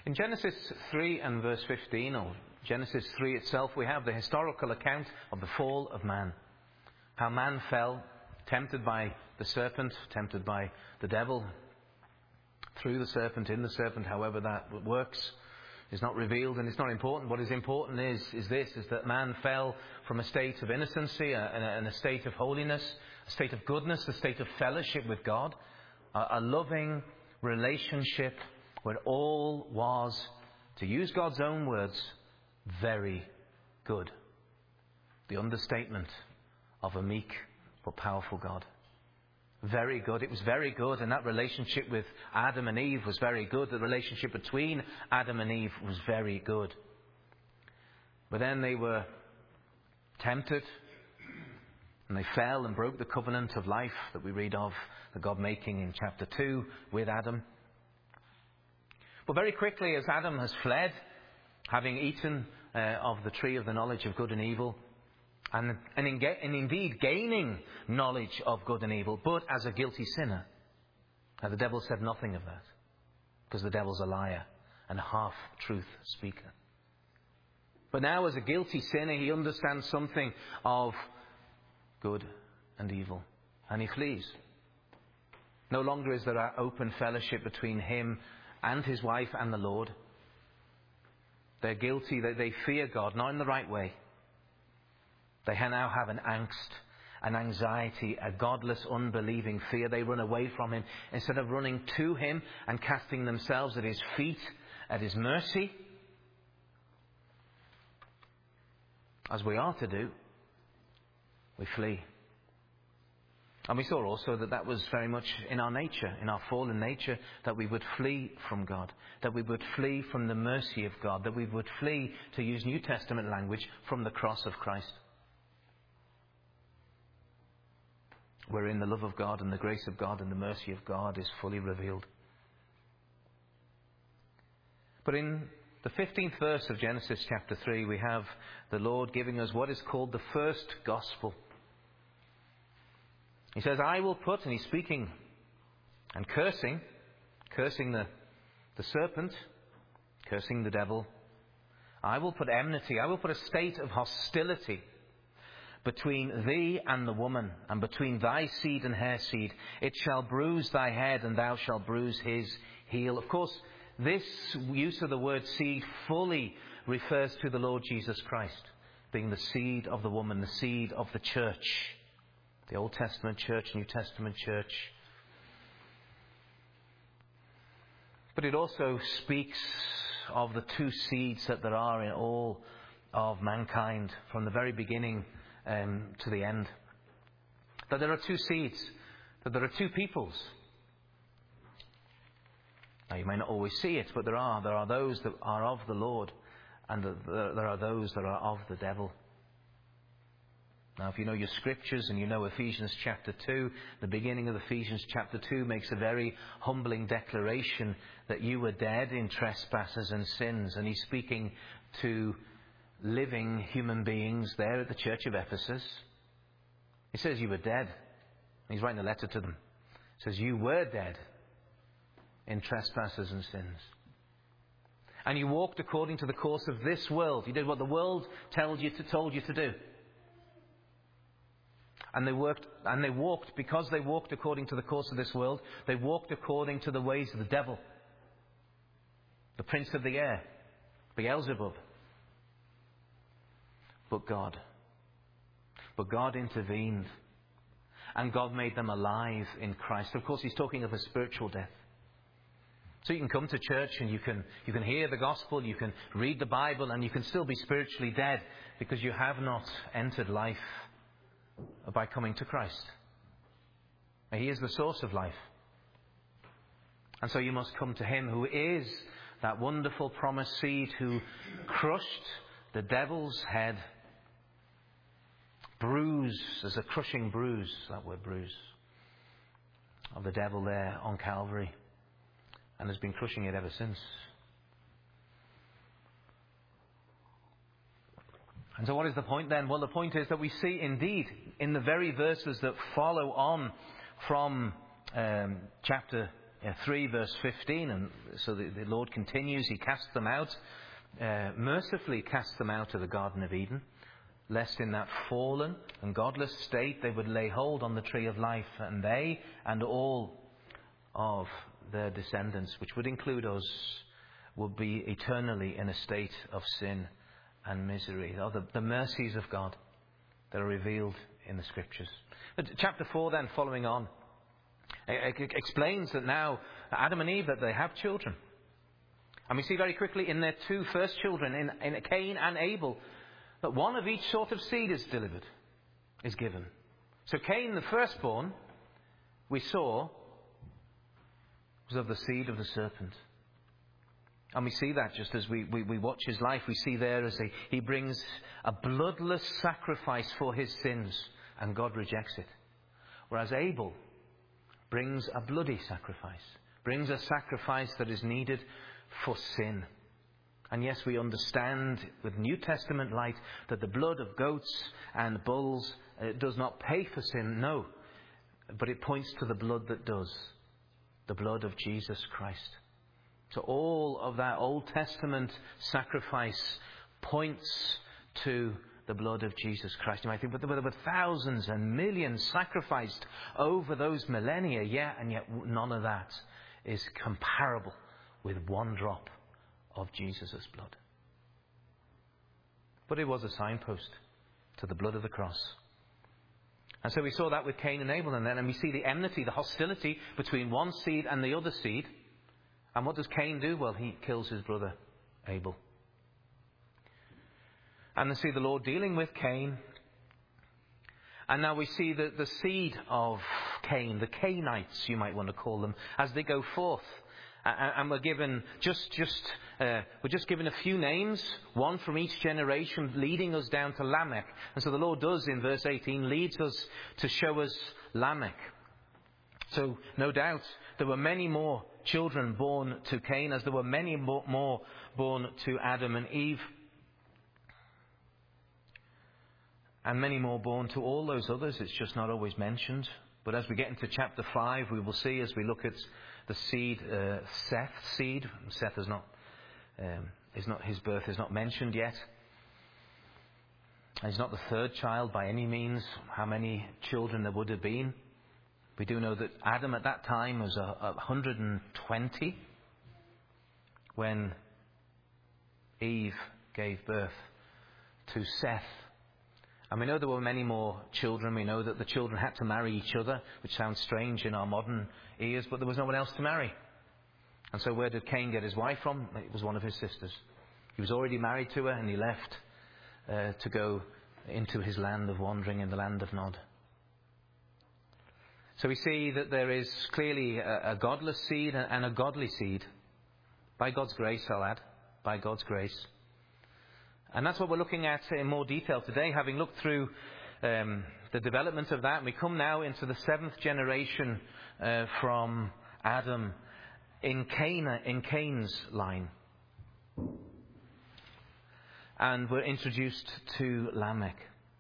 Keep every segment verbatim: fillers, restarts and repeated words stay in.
In Genesis three and verse fifteen, or Genesis three itself, we have the historical account of the fall of man. How man fell, tempted by the serpent, tempted by the devil, through the serpent, in the serpent, however that works, is not revealed and it's not important. What is important is, is this, is that man fell from a state of innocency and a, and a state of holiness, a state of goodness, a state of fellowship with God, a, a loving relationship where all was, to use God's own words, very good. The understatement of a meek but powerful God. Very good. It was very good, and that relationship with Adam and Eve was very good. The relationship between Adam and Eve was very good. But then they were tempted, and they fell and broke the covenant of life that we read of, the God making in chapter two with Adam. But very quickly, as Adam has fled, having eaten uh, of the tree of the knowledge of good and evil, and, and, in, and indeed gaining knowledge of good and evil, but as a guilty sinner. Now the devil said nothing of that, because the devil's a liar and a half-truth speaker. But now as a guilty sinner, he understands something of good and evil, and he flees. No longer is there an open fellowship between him and his wife and the Lord. They're guilty, they, they fear God, not in the right way. They now have an angst, an anxiety, a godless, unbelieving fear. They run away from him instead of running to him and casting themselves at his feet, at his mercy, as we are to do. We flee. And we saw also that that was very much in our nature, in our fallen nature, that we would flee from God, that we would flee from the mercy of God, that we would flee, to use New Testament language, from the cross of Christ. Wherein the love of God and the grace of God and the mercy of God is fully revealed. But in the fifteenth verse of Genesis chapter three, we have the Lord giving us what is called the first gospel. He says, I will put, and he's speaking and cursing, cursing the, the serpent, cursing the devil. I will put enmity, I will put a state of hostility between thee and the woman, and between thy seed and her seed. It shall bruise thy head, and thou shalt bruise his heel. Of course, this use of the word seed fully refers to the Lord Jesus Christ, being the seed of the woman, the seed of the church. The Old Testament church, New Testament church. But it also speaks of the two seeds that there are in all of mankind, from the very beginning um, to the end. That there are two seeds, that there are two peoples. Now you may not always see it, but there are. There are those that are of the Lord, and there are those that are of the devil. Now, if you know your scriptures and you know Ephesians chapter two, the beginning of Ephesians chapter two makes a very humbling declaration that you were dead in trespasses and sins. And he's speaking to living human beings there at the church of Ephesus. He says you were dead. He's writing a letter to them. He says you were dead in trespasses and sins. And you walked according to the course of this world. You did what the world told you to, told you to do. And they worked, and they walked, because they walked according to the course of this world, they walked according to the ways of the devil, the prince of the air, Beelzebub. But God, but God intervened, and God made them alive in Christ. Of course, he's talking of a spiritual death. So you can come to church and you can you can hear the gospel, you can read the Bible, and you can still be spiritually dead because you have not entered life by coming to Christ. He is the source of life. And so you must come to him who is that wonderful promised seed who crushed the devil's head. Bruise, as a crushing bruise, that word bruise, of the devil there on Calvary, and has been crushing it ever since. And so what is the point then? Well, the point is that we see indeed in the very verses that follow on from um, chapter uh, three, verse fifteen, and so the, the Lord continues, he casts them out, uh, mercifully casts them out of the Garden of Eden, lest in that fallen and godless state they would lay hold on the tree of life, and they and all of their descendants, which would include us, would be eternally in a state of sin and misery. Oh, the, the mercies of God that are revealed in the Scriptures. But chapter four then, following on, it, it explains that now Adam and Eve, that they have children. And we see very quickly in their two first children, in, in Cain and Abel, that one of each sort of seed is delivered, is given. So Cain, the firstborn, we saw, was of the seed of the serpent. And we see that just as we, we, we watch his life. We see there as he, he brings a bloodless sacrifice for his sins, and God rejects it. Whereas Abel brings a bloody sacrifice, brings a sacrifice that is needed for sin. And yes, we understand with New Testament light that the blood of goats and bulls uh, does not pay for sin, no. But it points to the blood that does, the blood of Jesus Christ. So all of that Old Testament sacrifice points to the blood of Jesus Christ. You might think, but there were thousands and millions sacrificed over those millennia, yeah, and yet none of that is comparable with one drop of Jesus' blood. But it was a signpost to the blood of the cross. And so we saw that with Cain and Abel, and then and we see the enmity, the hostility between one seed and the other seed. And what does Cain do? Well, he kills his brother Abel. And we see the Lord dealing with Cain. And now we see the, the seed of Cain, the Cainites, you might want to call them, as they go forth. And we're given just, just, uh, we're just given a few names, one from each generation, leading us down to Lamech. And so the Lord does, in verse eighteen, leads us to show us Lamech. So, no doubt, there were many more children born to Cain, as there were many more born to Adam and Eve. And many more born to all those others. It's just not always mentioned. But as we get into chapter five, we will see, as we look at the seed, uh, Seth's seed. Seth is not, um, is not, his birth is not mentioned yet. And he's not the third child by any means. How many children there would have been? We do know that Adam at that time was a, a one hundred twenty when Eve gave birth to Seth. And we know there were many more children. We know that the children had to marry each other, which sounds strange in our modern ears, but there was no one else to marry. And so where did Cain get his wife from? It was one of his sisters. He was already married to her, and he left uh, to go into his land of wandering in the land of Nod. So we see that there is clearly a, a godless seed and a godly seed. By God's grace, I'll add. By God's grace. And that's what we're looking at in more detail today, having looked through um, the development of that. We come now into the seventh generation uh, from Adam in Cain, in Cain's line. And we're introduced to Lamech.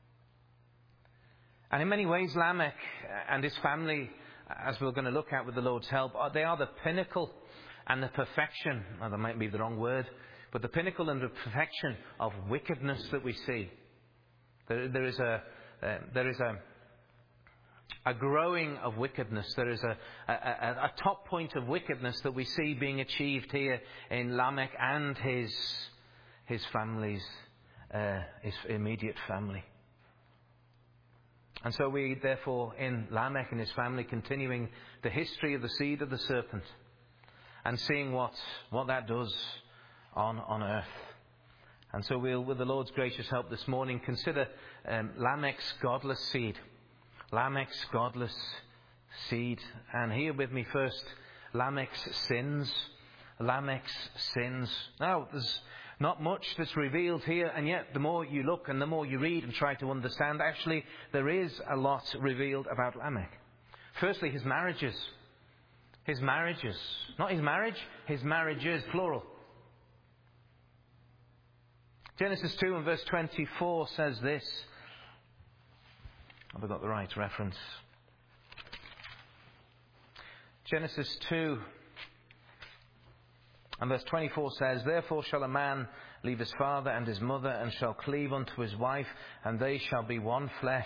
And in many ways, Lamech and his family, as we're going to look at with the Lord's help, they are the pinnacle and the perfection, well, that might be the wrong word, but the pinnacle and the perfection of wickedness that we see. There, there is a uh, there is a a growing of wickedness. There is a, a, a, a top point of wickedness that we see being achieved here in Lamech and his his family's uh, his immediate family. And so we, therefore, in Lamech and his family, continuing the history of the seed of the serpent and seeing what what that does on on earth. And so we'll, with the Lord's gracious help this morning, consider um, Lamech's godless seed. Lamech's godless seed. And here with me first, Lamech's sins. Lamech's sins. Now, there's not much that's revealed here, and yet the more you look and the more you read and try to understand, actually there is a lot revealed about Lamech. Firstly, his marriages. His marriages. Not his marriage, his marriages, plural. Genesis two and verse twenty-four says this. Have I got the right reference? Genesis two and verse twenty-four says, "Therefore shall a man leave his father and his mother, and shall cleave unto his wife, and they shall be one flesh."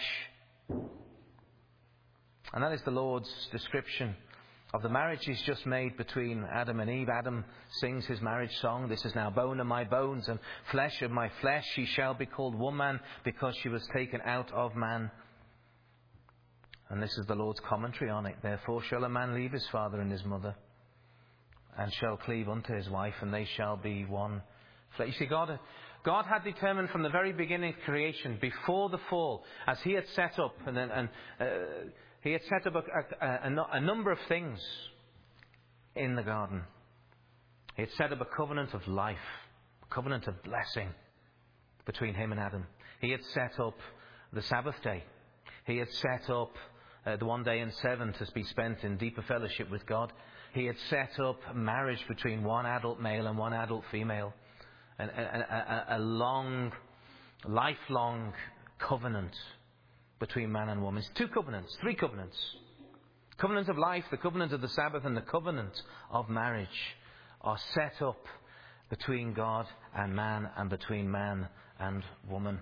And that is the Lord's description of the marriage He's just made between Adam and Eve. Adam sings his marriage song, "This is now bone of my bones and flesh of my flesh. She shall be called woman, because she was taken out of man." And this is the Lord's commentary on it. "Therefore shall a man leave his father and his mother, and shall cleave unto his wife, and they shall be one flesh." You see, God, God had determined from the very beginning of creation, before the fall, as He had set up, and, and uh, He had set up a, a, a, a number of things in the garden. He had set up a covenant of life, a covenant of blessing between Him and Adam. He had set up the Sabbath day. He had set up uh, the one day in seven to be spent in deeper fellowship with God. He had set up marriage between one adult male and one adult female. And a, a, a long, lifelong covenant between man and woman. It's two covenants, three covenants. Covenant of life, the covenant of the Sabbath, and the covenant of marriage are set up between God and man, and between man and woman.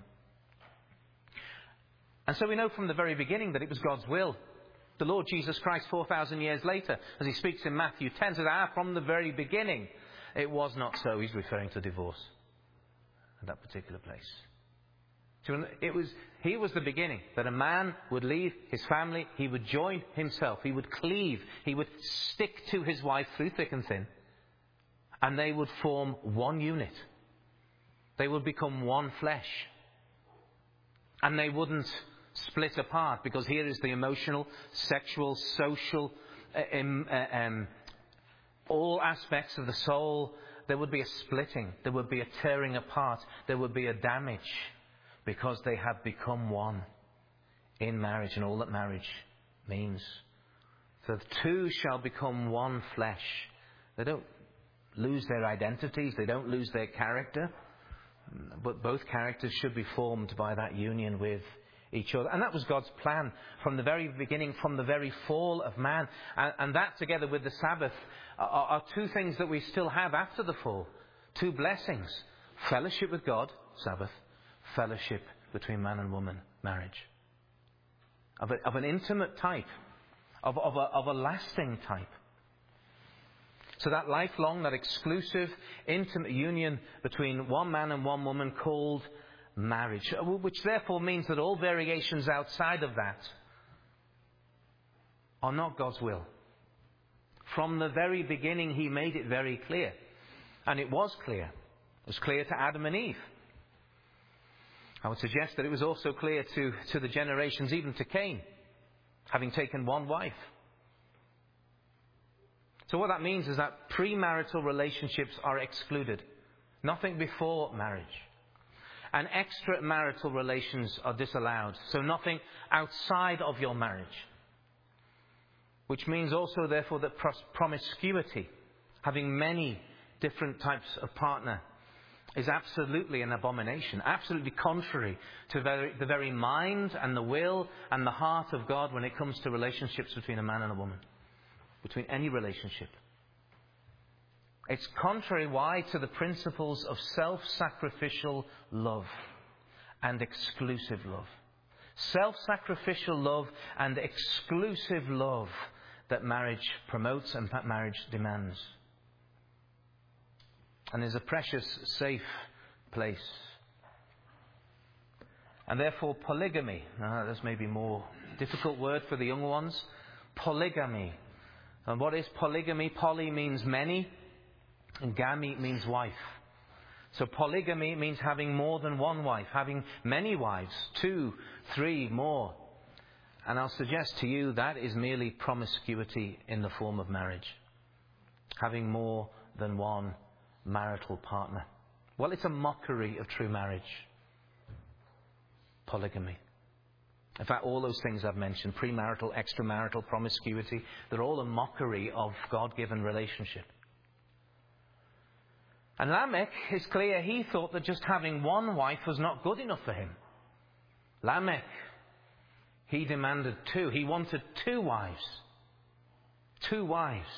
And so we know from the very beginning that it was God's will. The Lord Jesus Christ, four thousand years later, as He speaks in Matthew ten, says, "Ah, from the very beginning, it was not so." He's referring to divorce at that particular place. So it was, He was the beginning, that a man would leave his family, he would join himself, he would cleave, he would stick to his wife through thick and thin, and they would form one unit. They would become one flesh. And they wouldn't split apart, because here is the emotional, sexual, social, uh, um, uh, um, all aspects of the soul. There would be a splitting, there would be a tearing apart, there would be a damage, because they have become one in marriage, and all that marriage means. So the two shall become one flesh. They don't lose their identities, they don't lose their character, but both characters should be formed by that union with each other. And that was God's plan from the very beginning, from the very fall of man. And, and that, together with the Sabbath, are, are two things that we still have after the fall. Two blessings. Fellowship with God, Sabbath. Fellowship between man and woman, marriage. Of, a, of an intimate type. Of, of, a, of a lasting type. So that lifelong, that exclusive, intimate union between one man and one woman called marriage. Which therefore means that all variations outside of that are not God's will. From the very beginning, He made it very clear. And it was clear. It was clear to Adam and Eve. I would suggest that it was also clear to, to the generations, even to Cain, having taken one wife. So what that means is that premarital relationships are excluded. Nothing before marriage. And extramarital relations are disallowed. So nothing outside of your marriage. Which means also, therefore, that promiscuity, having many different types of partner, is absolutely an abomination. Absolutely contrary to very, the very mind and the will and the heart of God when it comes to relationships between a man and a woman. Between any relationship. It's contrary, why? To the principles of self-sacrificial love and exclusive love. Self-sacrificial love and exclusive love that marriage promotes and that marriage demands. And is a precious, safe place. And therefore polygamy, uh, this may be a more difficult word for the young ones. Polygamy. And what is polygamy? Poly means many, and gamy means wife. So polygamy means having more than one wife, having many wives, two, three, more. And I'll suggest to you that is merely promiscuity in the form of marriage. Having more than one marital partner. Well, it's a mockery of true marriage. Polygamy. In fact, all those things I've mentioned, premarital, extramarital, promiscuity, they're all a mockery of God-given relationship. And Lamech, it's clear, he thought that just having one wife was not good enough for him. Lamech, he demanded two. He wanted two wives. Two wives.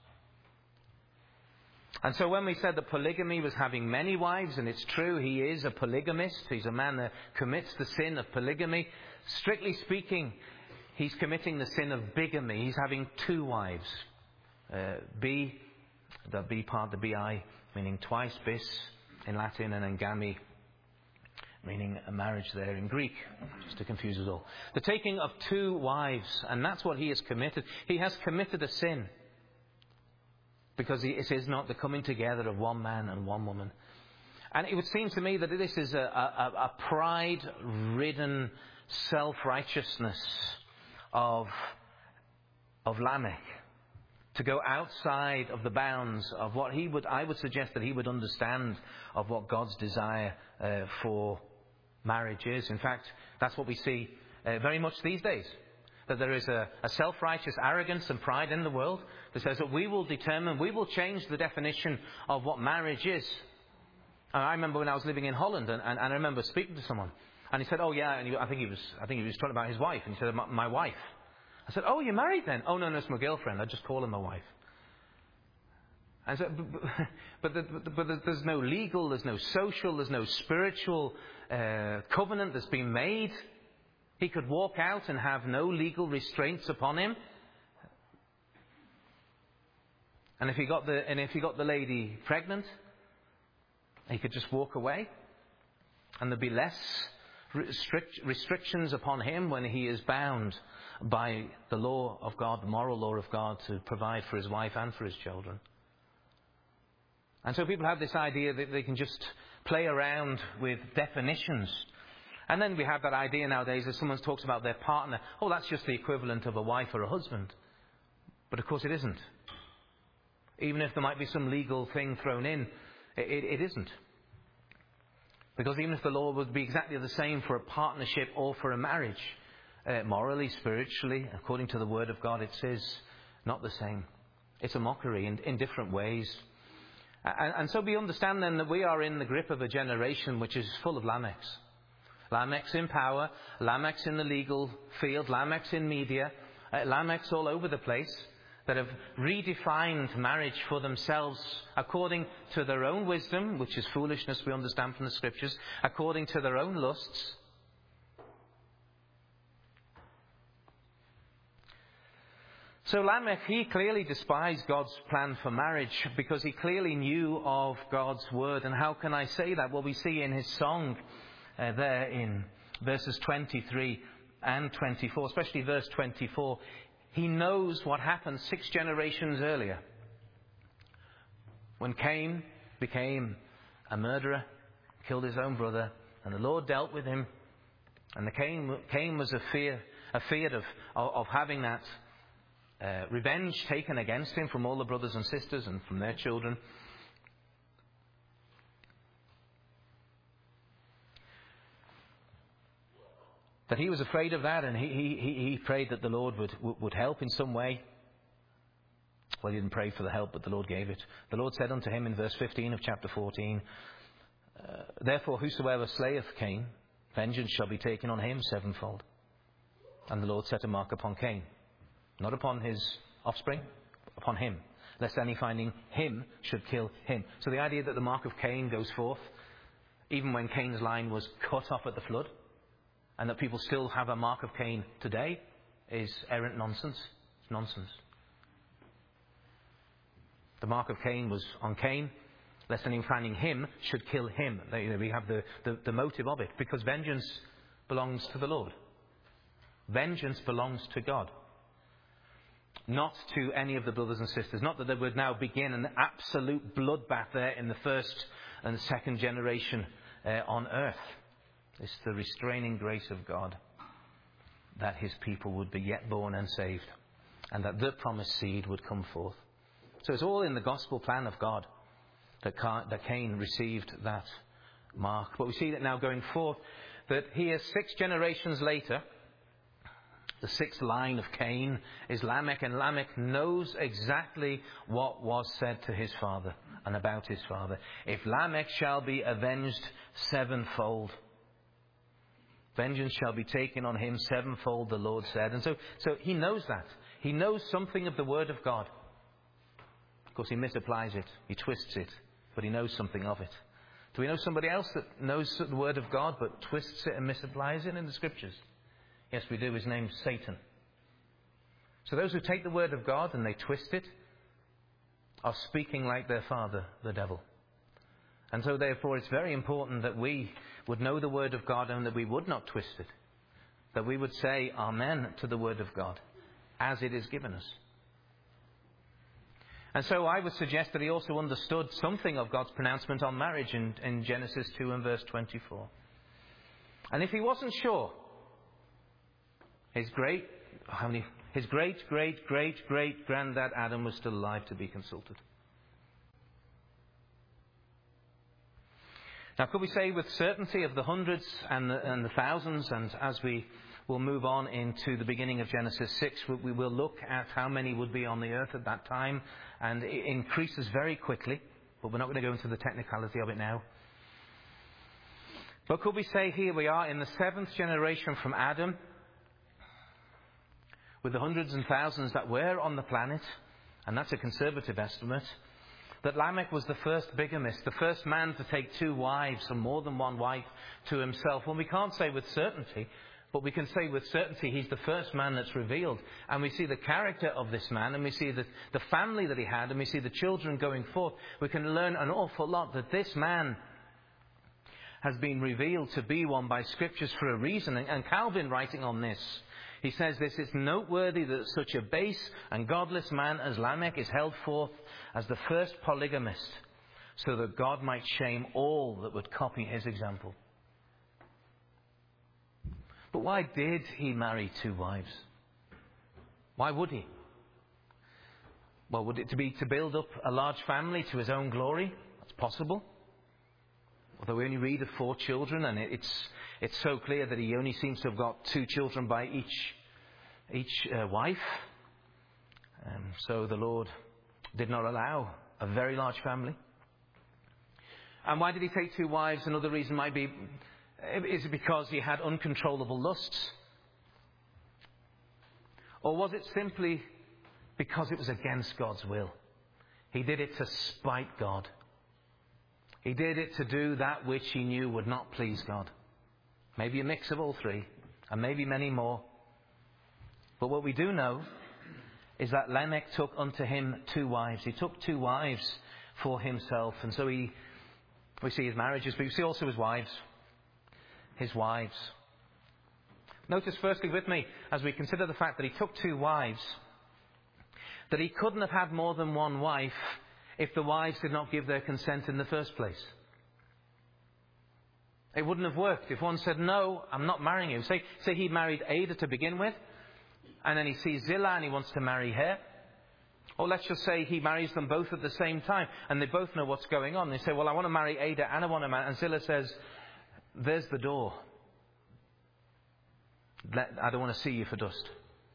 And so when we said that polygamy was having many wives, and it's true, he is a polygamist. He's a man that commits the sin of polygamy. Strictly speaking, he's committing the sin of bigamy. He's having two wives. Uh, B, the B part, the bi, meaning twice, bis in Latin, and engami, meaning a marriage there in Greek, just to confuse us all. The taking of two wives, and that's what he has committed. He has committed a sin. Because it is not the coming together of one man and one woman. And it would seem to me that this is a, a, a pride-ridden self-righteousness of, of Lamech. To go outside of the bounds of what he would, I would suggest that he would understand of what God's desire uh, for marriage is. In fact, that's what we see uh, very much these days. That there is a, a self-righteous arrogance and pride in the world that says that we will determine, we will change the definition of what marriage is. And I remember when I was living in Holland, and, and, and I remember speaking to someone, and he said, "Oh yeah," and he, I think he was, I think he was talking about his wife, and he said, "My, my wife." I said, "Oh, you're married then?" "Oh no, no, it's my girlfriend. I just call her my wife." And so, but, but, but, but there's no legal, there's no social, there's no spiritual uh, covenant that's been made. He could walk out and have no legal restraints upon him. And if he got the and if he got the lady pregnant, he could just walk away, and there'd be less restrict, restrictions upon him when he is bound by the law of God, the moral law of God, to provide for his wife and for his children. And so people have this idea that they can just play around with definitions. And then we have that idea nowadays that someone talks about their partner. Oh, that's just the equivalent of a wife or a husband. But of course it isn't. Even if there might be some legal thing thrown in, it, it isn't. Because even if the law would be exactly the same for a partnership or for a marriage, uh, morally, spiritually, according to the Word of God, it says not the same. It's a mockery in, in different ways. And, and so we understand then that we are in the grip of a generation which is full of Lamechs. Lamechs in power, Lamechs in the legal field, Lamechs in media, uh, Lamechs all over the place that have redefined marriage for themselves according to their own wisdom, which is foolishness, we understand from the Scriptures, according to their own lusts. So Lamech, he clearly despised God's plan for marriage because he clearly knew of God's word. And how can I say that? Well, we see in his song uh, there in verses twenty-three and twenty-four, especially verse twenty-four, he knows what happened six generations earlier when Cain became a murderer, killed his own brother, and the Lord dealt with him. And the Cain, Cain was afeard, afeard of, of, of having that Uh, revenge taken against him from all the brothers and sisters and from their children. That he was afraid of that, and he, he, he prayed that the Lord would, would help in some way. Well, he didn't pray for the help, but the Lord gave it. The Lord said unto him in verse fifteen of chapter fourteen, uh, Therefore whosoever slayeth Cain, vengeance shall be taken on him sevenfold. And the Lord set a mark upon Cain. Not upon his offspring, upon him. Lest any finding him should kill him. So the idea that the mark of Cain goes forth, even when Cain's line was cut off at the flood, and that people still have a mark of Cain today, is errant nonsense. It's nonsense. The mark of Cain was on Cain, lest any finding him should kill him. We have the, the, the motive of it, because vengeance belongs to the Lord. Vengeance belongs to God. Not to any of the brothers and sisters. Not that there would now begin an absolute bloodbath there in the first and second generation uh, on earth. It's the restraining grace of God that his people would be yet born and saved, and that the promised seed would come forth. So it's all in the gospel plan of God that Cain received that mark. But we see that now going forth, that here six generations later, the sixth line of Cain is Lamech, and Lamech knows exactly what was said to his father and about his father. If Lamech shall be avenged sevenfold, vengeance shall be taken on him sevenfold, the Lord said. And so, so he knows that. He knows something of the Word of God. Of course, he misapplies it. He twists it. But he knows something of it. Do we know somebody else that knows the Word of God but twists it and misapplies it in the Scriptures? Yes, we do. His name's Satan. So those who take the Word of God and they twist it are speaking like their father, the devil. And so therefore it's very important that we would know the Word of God and that we would not twist it. That we would say Amen to the Word of God as it is given us. And so I would suggest that he also understood something of God's pronouncement on marriage in, in Genesis two and verse twenty-four. And if he wasn't sure, his great, how many, his great, great, great, great granddad Adam was still alive to be consulted. Now, could we say with certainty of the hundreds and the, and the thousands, and as we will move on into the beginning of Genesis six, we will look at how many would be on the earth at that time, and it increases very quickly, but we're not going to go into the technicality of it now. But could we say here we are in the seventh generation from Adam, with the hundreds and thousands that were on the planet, and that's a conservative estimate, that Lamech was the first bigamist, the first man to take two wives or more than one wife to himself. Well, we can't say with certainty, but we can say with certainty he's the first man that's revealed. And we see the character of this man, and we see the, the family that he had, and we see the children going forth. We can learn an awful lot that this man has been revealed to be one by Scriptures for a reason. And Calvin, writing on this, he says this: it's noteworthy that such a base and godless man as Lamech is held forth as the first polygamist, so that God might shame all that would copy his example. But why did he marry two wives? Why would he? Well, would it to be to build up a large family to his own glory? That's possible. Although we only read of four children, and it's it's so clear that he only seems to have got two children by each each uh, wife. Um, so the Lord did not allow a very large family. And why did he take two wives? Another reason might be, is it because he had uncontrollable lusts? Or was it simply because it was against God's will? He did it to spite God. He did it to do that which he knew would not please God. Maybe a mix of all three, and maybe many more. But what we do know is that Lamech took unto him two wives. He took two wives for himself. And so he, we see his marriages, but we see also his wives. His wives. Notice firstly with me, as we consider the fact that he took two wives, that he couldn't have had more than one wife if the wives did not give their consent in the first place. It wouldn't have worked. If one said, no, I'm not marrying you. Say, say he married Ada to begin with, and then he sees Zillah and he wants to marry her. Or let's just say he marries them both at the same time, and they both know what's going on. They say, well, I want to marry Ada and I want to marry... And Zillah says, there's the door. I don't want to see you for dust.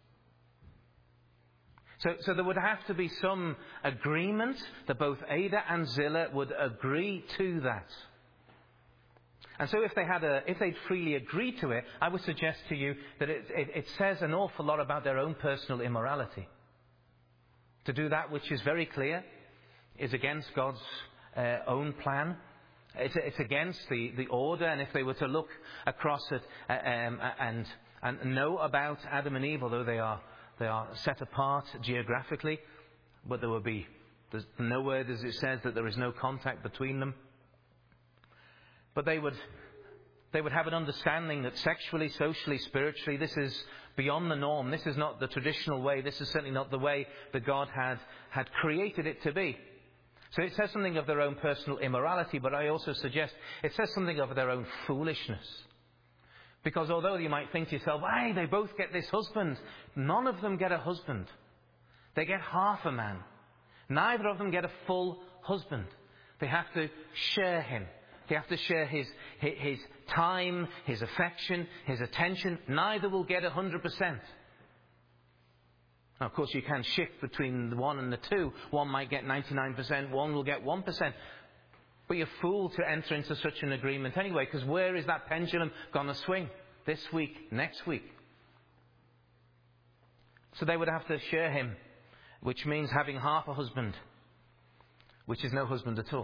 So, so there would have to be some agreement that both Ada and Zillah would agree to that. And so if they had a, if they'd freely agreed to it, I would suggest to you that it, it, it says an awful lot about their own personal immorality. To do that which is very clear is against God's uh, own plan. It's, it's against the, the order. And if they were to look across it uh, um, and and know about Adam and Eve, although they are they are set apart geographically, but there will be there's nowhere does it says that there is no contact between them. But they would they would have an understanding that sexually, socially, spiritually, this is beyond the norm. This is not the traditional way. This is certainly not the way that God had had created it to be. So it says something of their own personal immorality, but I also suggest it says something of their own foolishness. Because although you might think to yourself, hey, they both get this husband, none of them get a husband. They get half a man. Neither of them get a full husband. They have to share him. They have to share his, his time, his affection, his attention. Neither will get one hundred percent. Now, of course, you can shift between the one and the two. One might get ninety-nine percent, one will get one percent. But you're fooled to enter into such an agreement anyway, because where is that pendulum going to swing? This week, next week? So they would have to share him, which means having half a husband, which is no husband at all.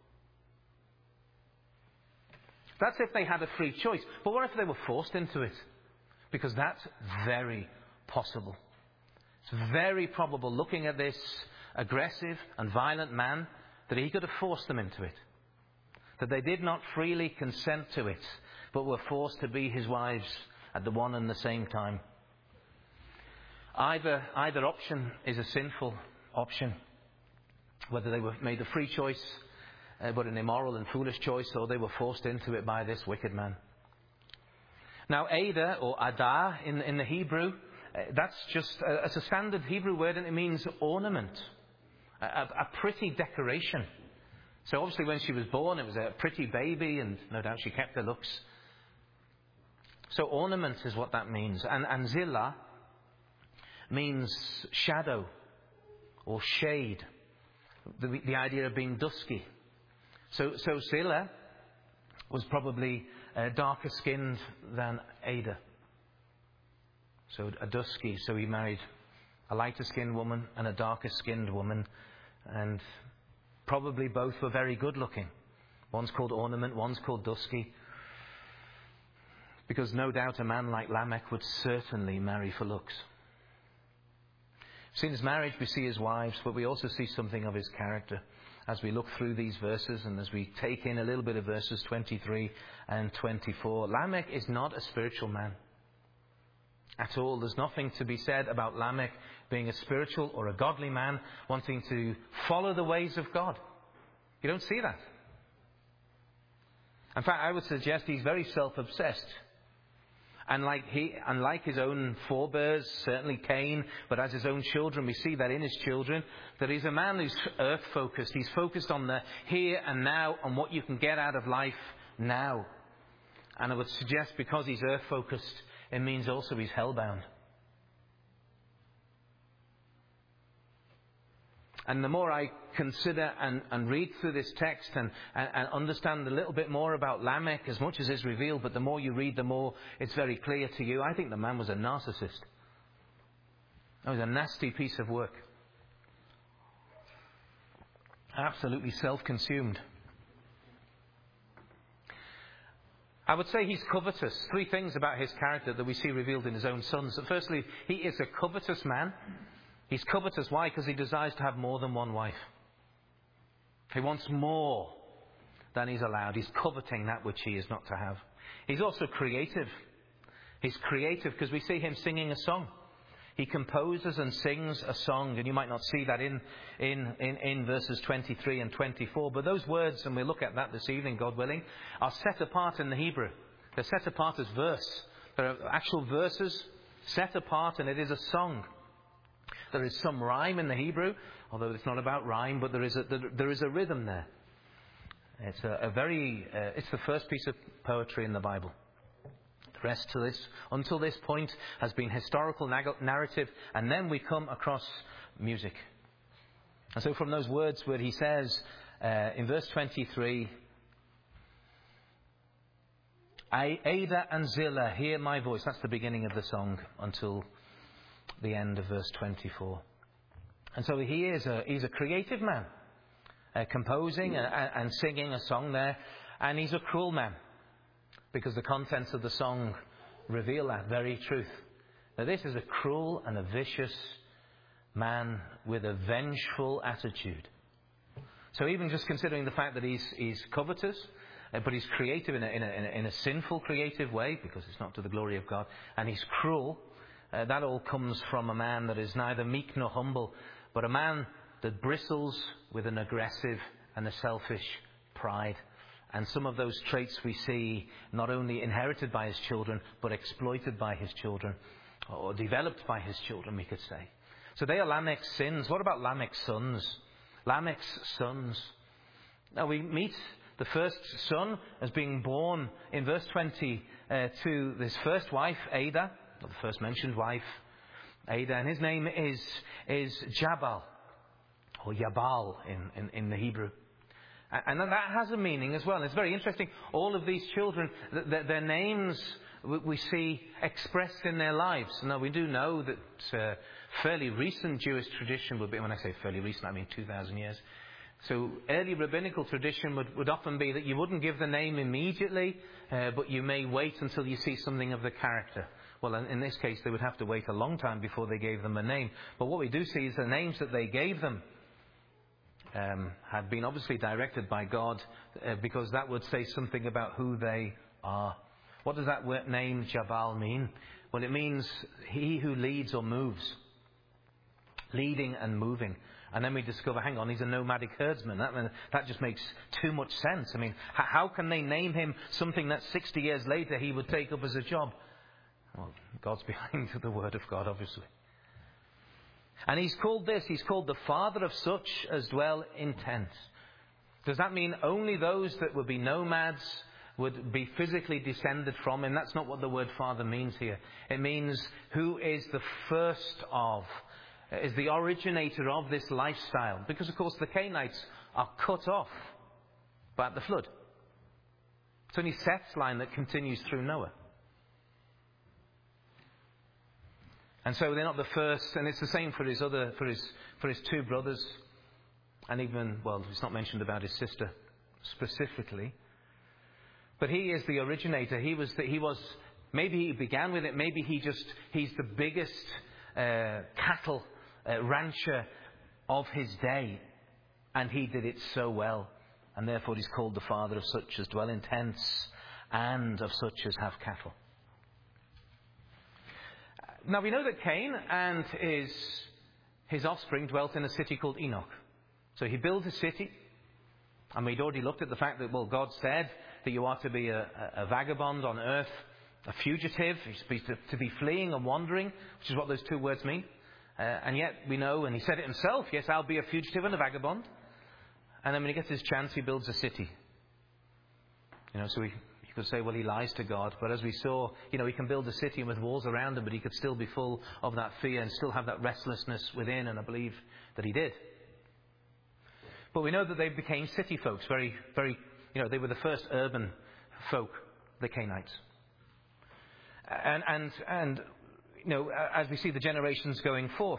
That's if they had a free choice. But what if they were forced into it? Because that's very possible. It's very probable, looking at this aggressive and violent man, that he could have forced them into it. That they did not freely consent to it, but were forced to be his wives at the one and the same time. Either, either option is a sinful option. Whether they were made a free choice, uh, but an immoral and foolish choice, or they were forced into it by this wicked man. Now, Adah, or Adah in, in the Hebrew, uh, that's just a, it's a standard Hebrew word, and it means ornament. A, a pretty decoration. So obviously when she was born, it was a pretty baby, and no doubt she kept her looks. So ornament is what that means. And, and Zillah means shadow or shade. The, the idea of being dusky. So, so Zillah was probably uh, darker skinned than Adah. So a dusky. So he married a lighter skinned woman and a darker skinned woman. And probably both were very good looking. One's called ornament, one's called dusky. Because no doubt a man like Lamech would certainly marry for looks. We've seen his marriage, we see his wives, but we also see something of his character as we look through these verses and as we take in a little bit of verses twenty-three and twenty-four. Lamech is not a spiritual man at all. There's nothing to be said about Lamech being a spiritual or a godly man wanting to follow the ways of God. You don't see that. In fact, I would suggest he's very self-obsessed. And like he, and like his own forebears, certainly Cain, but as his own children, we see that in his children, that he's a man who's earth-focused. He's focused on the here and now, on what you can get out of life now. And I would suggest because he's earth-focused, it means also he's hell-bound. And the more I consider and, and read through this text and, and, and understand a little bit more about Lamech, as much as is revealed, but the more you read, the more it's very clear to you. I think the man was a narcissist. It was a nasty piece of work. Absolutely self-consumed. I would say he's covetous. Three things about his character that we see revealed in his own sons. Firstly, he is a covetous man. He's covetous. Why? Because he desires to have more than one wife. He wants more than he's allowed. He's coveting that which he is not to have. He's also creative. He's creative because we see him singing a song. He composes and sings a song, and you might not see that in, in, in, in verses twenty-three and twenty-four. But those words, and we'll look at that this evening, God willing, are set apart in the Hebrew. They're set apart as verse. There are actual verses set apart, and it is a song. There is some rhyme in the Hebrew, although it's not about rhyme, but there is a, there is a rhythm there. It's a, a very, uh, it's the first piece of poetry in the Bible. The rest to this, until this point, has been historical narrative, and then we come across music. And so from those words where he says, uh, in verse twenty-three, Adah and Zillah, hear my voice. That's the beginning of the song until the end of verse twenty-four. And so he is a, he's a creative man, uh, composing and, and singing a song there. And he's a cruel man, because the contents of the song reveal that very truth. Now this is a cruel and a vicious man with a vengeful attitude. So even just considering the fact that he's, he's covetous, uh, but he's creative in a, in, a, in, a, in a sinful creative way, because it's not to the glory of God, and he's cruel, Uh, that all comes from a man that is neither meek nor humble, but a man that bristles with an aggressive and a selfish pride. And some of those traits we see not only inherited by his children, but exploited by his children, or developed by his children, we could say. So they are Lamech's sins. What about Lamech's sons? Lamech's sons. Now we meet the first son as being born in verse twenty uh, to this first wife, Adah. The first mentioned wife, Adah, and his name is is Jabal, or Yabal in, in, in the Hebrew. And that has a meaning as well. It's very interesting. All of these children, th- th- their names we see expressed in their lives. Now, we do know that uh, fairly recent Jewish tradition would be, when I say fairly recent, I mean two thousand years. So early rabbinical tradition would, would often be that you wouldn't give the name immediately, uh, but you may wait until you see something of the character. Well, in, in this case, they would have to wait a long time before they gave them a name. But what we do see is the names that they gave them um, had been obviously directed by God, uh, because that would say something about who they are. What does that word name Jabal mean? Well, it means he who leads or moves. Leading and moving. And then we discover, hang on, he's a nomadic herdsman. That, that just makes too much sense. I mean, how can they name him something that sixty years later he would take up as a job? Well, God's behind the word of God, obviously. And he's called this, he's called the father of such as dwell in tents. Does that mean only those that would be nomads would be physically descended from him? That's not what the word father means here. It means who is the first of, is the originator of this lifestyle. Because, of course, the Canaanites are cut off by the flood. It's only Seth's line that continues through Noah. And so they're not the first, and it's the same for his other, for his, for his two brothers. And even, well, it's not mentioned about his sister specifically. But he is the originator. He was, the, he was, maybe he began with it, maybe he just, he's the biggest uh, cattle uh, rancher of his day. And he did it so well. And therefore he's called the father of such as dwell in tents and of such as have cattle. Now we know that Cain and his, his offspring dwelt in a city called Enoch. So he built a city. And we'd already looked at the fact that, well, God said that you are to be a, a vagabond on earth, a fugitive, to be fleeing and wandering, which is what those two words mean. Uh, and yet we know, and he said it himself, yes, I'll be a fugitive and a vagabond. And then when he gets his chance, he builds a city. You know, so we, you could say, well, he lies to God. But as we saw, you know, he can build a city with walls around him, but he could still be full of that fear and still have that restlessness within, and I believe that he did. But we know that they became city folks, very, very, you know, they were the first urban folk, the Canaanites. And, and, and, you know, as we see the generations going forth,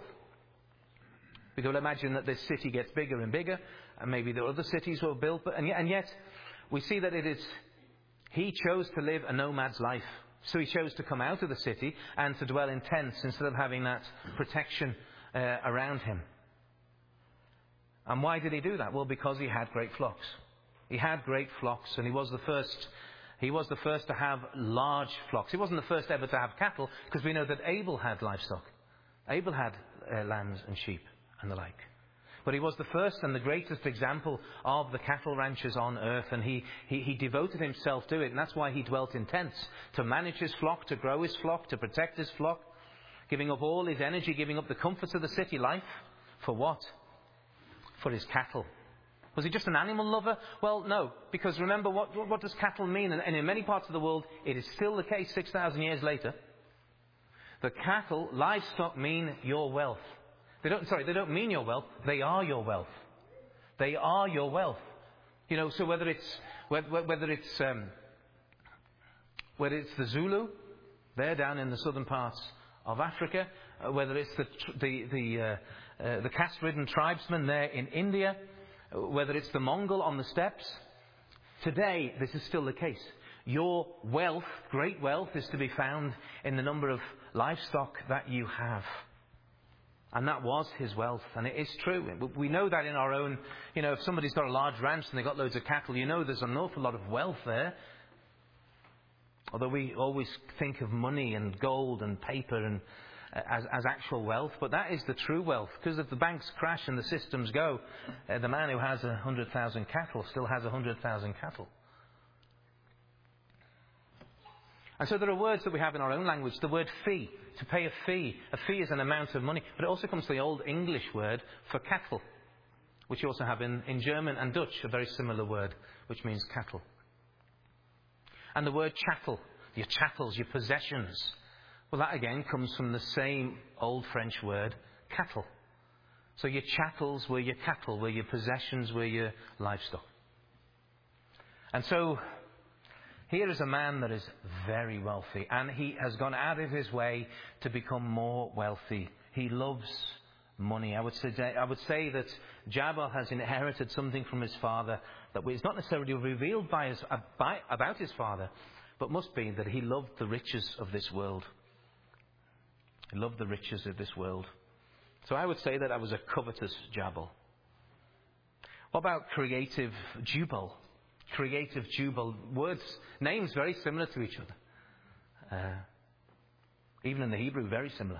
we can imagine that this city gets bigger and bigger, and maybe there are other cities were built, but, and, yet, and yet we see that it is, he chose to live a nomad's life. So he chose to come out of the city and to dwell in tents instead of having that protection uh, around him. And why did he do that? Well, because he had great flocks. He had great flocks, and he was the first. He was the first to have large flocks. He wasn't the first ever to have cattle, because we know that Abel had livestock. Abel had uh, lambs and sheep and the like. But he was the first and the greatest example of the cattle ranchers on earth, and he, he, he devoted himself to it, and that's why he dwelt in tents, to manage his flock, to grow his flock, to protect his flock, giving up all his energy, giving up the comforts of the city life. For what? For his cattle. Was he just an animal lover? Well, no, because remember, what, what does cattle mean? And in many parts of the world, it is still the case six thousand years later. The cattle, livestock, mean your wealth. They don't, sorry, they don't mean your wealth. They are your wealth. They are your wealth. You know, so whether it's, whether, whether it's, um, whether it's the Zulu, they're down in the southern parts of Africa, uh, whether it's the, the, the, uh, Uh, the caste-ridden tribesmen there in India, whether it's the Mongol on the steppes. Today, this is still the case. Your wealth, great wealth, is to be found in the number of livestock that you have. And that was his wealth, and it is true. We know that in our own, you know, if somebody's got a large ranch and they've got loads of cattle, you know there's an awful lot of wealth there. Although we always think of money and gold and paper and As, as actual wealth, but that is the true wealth. Because if the banks crash and the systems go, uh, the man who has a hundred thousand cattle still has a hundred thousand cattle. And so there are words that we have in our own language. The word fee, to pay a fee. A fee is an amount of money, but it also comes from the old English word for cattle, which you also have in, in German and Dutch, a very similar word, which means cattle. And the word chattel, your chattels, your possessions. Well, that again comes from the same old French word, cattle. So your chattels were your cattle, were your possessions, were your livestock. And so Here is a man that is very wealthy, and he has gone out of his way to become more wealthy. He loves money. I would say, I would say that Jabal has inherited something from his father that is not necessarily revealed by his, by, about his father, but must be that he loved the riches of this world. He loved the riches of this world. So I would say that I was a covetous Jabal. What about creative Jubal? Creative Jubal. Words, names very similar to each other. Uh, even in the Hebrew, very similar.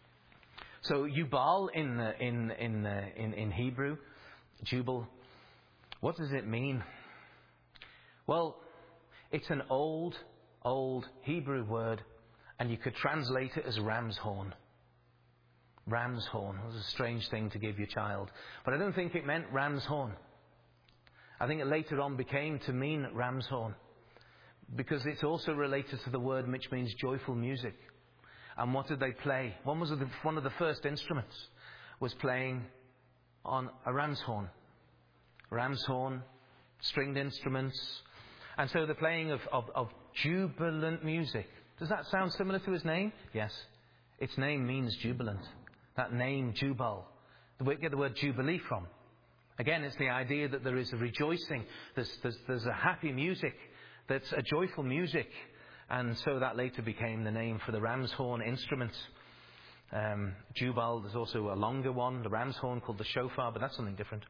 So Jubal in uh, in in, uh, in in Hebrew, Jubal. What does it mean? Well, it's an old, old Hebrew word, and you could translate it as ram's horn. Ram's horn was a strange thing to give your child. But I don't think it meant ram's horn. I think it later on became to mean ram's horn. Because it's also related to the word which means joyful music. And what did they play? One was the, one of the first instruments was playing on a ram's horn. Ram's horn, stringed instruments. And so the playing of, of, of jubilant music. Does that sound similar to his name? Yes. Its name means jubilant. That name, Jubal. We get the word jubilee from. Again, it's the idea that there is a rejoicing. There's, there's, there's a happy music. That's a joyful music. And so that later became the name for the ram's horn instrument. Um, Jubal, there's also a longer one, the ram's horn called the shofar, but that's something different.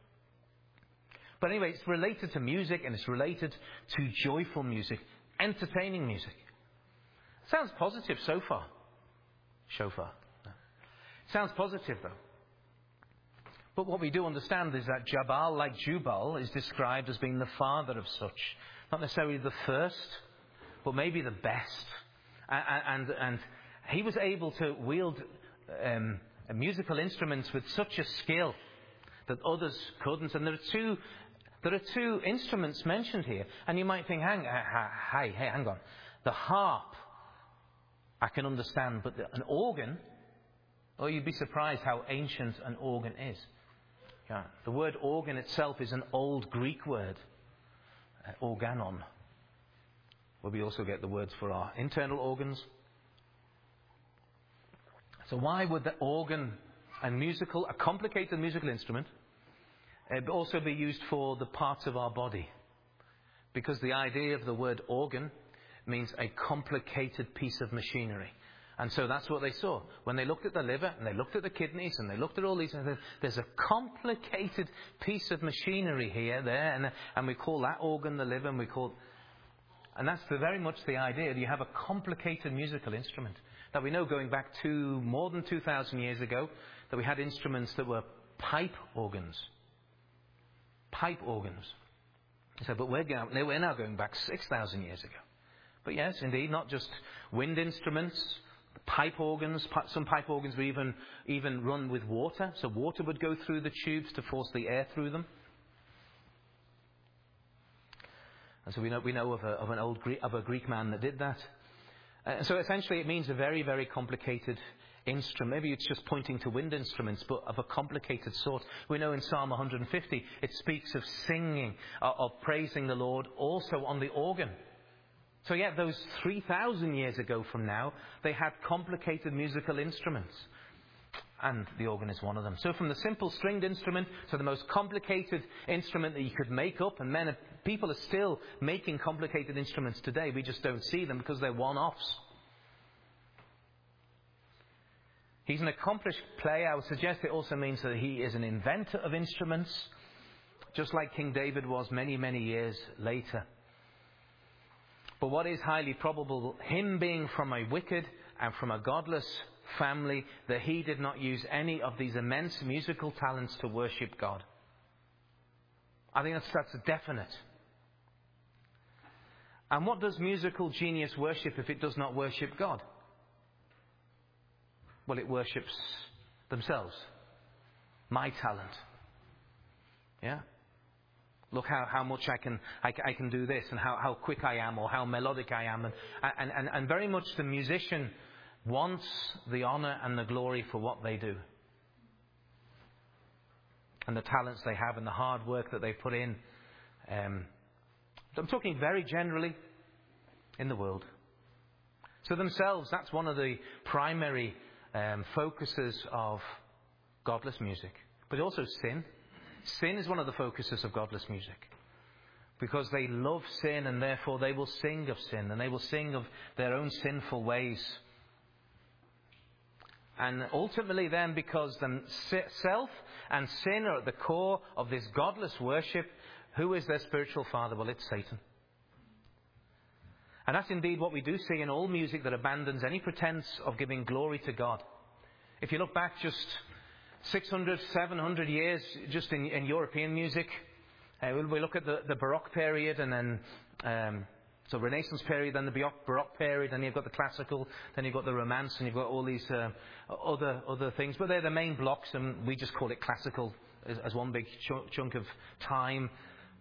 But anyway, it's related to music, and it's related to joyful music, entertaining music. Sounds positive so far. Shofar. Sounds positive, though. But what we do understand is that Jabal, like Jubal, is described as being the father of such. Not necessarily the first, but maybe the best. And, and, and he was able to wield um, musical instruments with such a skill that others couldn't. And there are two, there are two instruments mentioned here. And you might think, hang, hey, hey, hang on. The harp, I can understand, but the, an organ, oh, you'd be surprised how ancient an organ is. Yeah. The word organ itself is an old Greek word, uh, organon, where we also get the words for our internal organs. So why would the organ, a musical, a complicated musical instrument, uh, also be used for the parts of our body? Because the idea of the word organ means a complicated piece of machinery. And so that's what they saw. When they looked at the liver, and they looked at the kidneys, and they looked at all these, and they said, there's a complicated piece of machinery here, there, and, and we call that organ the liver, and we call... And that's the, very much the idea. You have a complicated musical instrument. That we know going back to more than two thousand years ago, that we had instruments that were pipe organs. Pipe organs. So, but we're, going, we're now going back six thousand years ago. But yes, indeed, not just wind instruments, pipe organs. Some pipe organs were even, even run with water. So water would go through the tubes to force the air through them. And so we know, we know of, a, of an old Greek, of a Greek man that did that. Uh, so essentially it means a very, very complicated instrument. Maybe it's just pointing to wind instruments, but of a complicated sort. We know in Psalm one hundred fifty it speaks of singing, uh, of praising the Lord, also on the organ. So yeah, those three thousand years ago from now, they had complicated musical instruments. And the organ is one of them. So from the simple stringed instrument to the most complicated instrument that you could make up, and men, people are still making complicated instruments today. We just don't see them because they're one-offs. He's an accomplished player. I would suggest it also means that he is an inventor of instruments, just like King David was many, many years later. But what is highly probable, him being from a wicked and from a godless family, that he did not use any of these immense musical talents to worship God. I think that's, that's a definite. And what does musical genius worship if it does not worship God? Well, it worships themselves. My talent. Yeah? Look how, how much I can I, I can do this, and how, how quick I am, or how melodic I am. And, and, and, and very much the musician wants the honour and the glory for what they do. And the talents they have and the hard work that they put in. Um, I'm talking very generally. in the world. So themselves, that's one of the primary um, focuses of godless music. But also sin. Sin is one of the focuses of godless music. Because they love sin, and therefore they will sing of sin, and they will sing of their own sinful ways. And ultimately then, because self and sin are at the core of this godless worship, who is their spiritual father? Well, it's Satan. And that's indeed what we do see in all music that abandons any pretense of giving glory to God. If you look back just six hundred, seven hundred years just in, in European music, uh, we look at the, the Baroque period, and then um, so Renaissance period, then the Baroque period, then you've got the classical, then you've got the Romance, and you've got all these uh, other other things. But they're the main blocks, and we just call it classical as, as one big ch- chunk of time.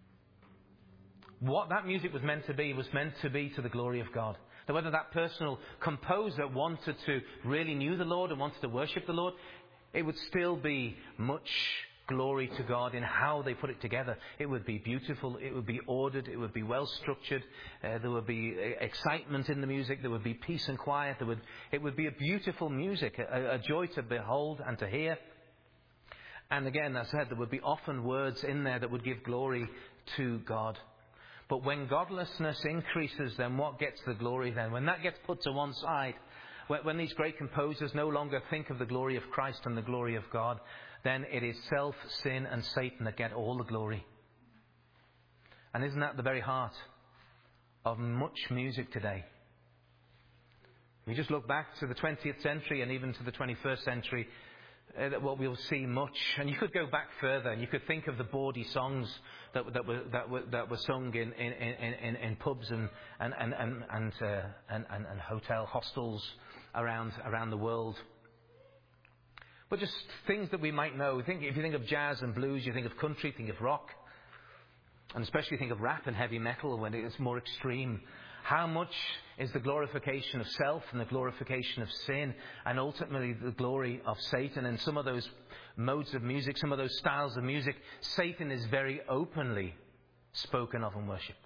What that music was meant to be was meant to be to the glory of God. Now, whether that personal composer wanted to really knew the Lord and wanted to worship the Lord, it would still be much glory to God in how they put it together. It would be beautiful, it would be ordered, it would be well structured, uh, there would be excitement in the music, there would be peace and quiet, there would, it would be a beautiful music, a, a joy to behold and to hear. And again, as I said, there would be often words in there that would give glory to God. But when godlessness increases, then what gets the glory then? When that gets put to one side, when, when these great composers no longer think of the glory of Christ and the glory of God, then it is self, sin and Satan that get all the glory. And isn't that the very heart of much music today? We just look back to the twentieth century and even to the twenty-first century, uh, that what we'll see much. And you could go back further and you could think of the bawdy songs that, that were that were that were sung in in, in, in, in pubs and and and and and, uh, and and and hotel hostels around around the world. But just things that we might know. Think, if you think of jazz and blues, you think of country, think of rock. And especially think of rap and heavy metal when it's more extreme. How much is the glorification of self and the glorification of sin and ultimately the glory of Satan? And some of those modes of music, some of those styles of music, Satan is very openly spoken of and worshipped.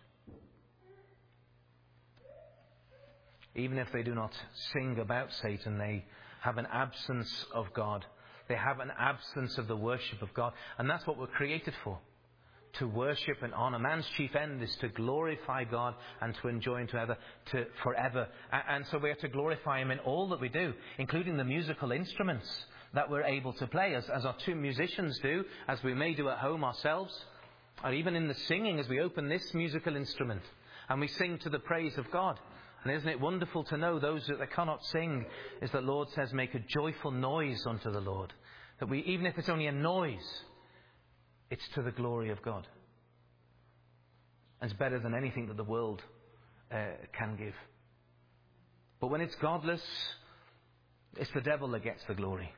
Even if they do not sing about Satan, they have an absence of God. They have an absence of the worship of God. And that's what we're created for. To worship and honour. Man's chief end is to glorify God and to enjoy Him together to forever. And so we are to glorify Him in all that we do, including the musical instruments that we're able to play, as, as our two musicians do, as we may do at home ourselves, or even in the singing as we open this musical instrument and we sing to the praise of God. And isn't it wonderful to know those that cannot sing, is that the Lord says, make a joyful noise unto the Lord. That we, even if it's only a noise, it's to the glory of God. And it's better than anything that the world uh, can give. But when it's godless, it's the devil that gets the glory.